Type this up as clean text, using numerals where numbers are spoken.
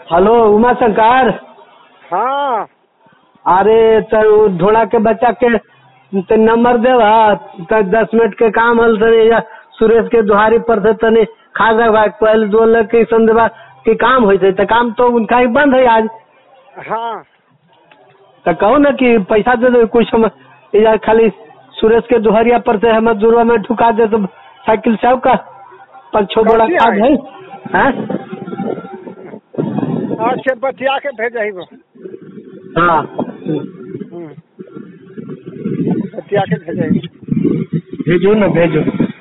Hello Uma Shankar. हाँ अरे तो ढोला के बच्चा के तो नंबर देवा तो 10 मिनट के काम हल तनी या सुरेश के दुहारी पर से तनी खाजा भाई पहले दो लग के संदेवा के काम होई थे तो काम तो उनका ही बंद है आज। हाँ तो कहो ना कि पैसा दे दो कुछ हम या खाली सुरेश के दुहरिया पर से हम दूरवा में ठुका दे तो साइकिल से का 5-6 बोरा कथी खाद है। हैं? आज के बतिया के भेजे वो। हाँ बतिया के भेजे। भेजो ना भेजो।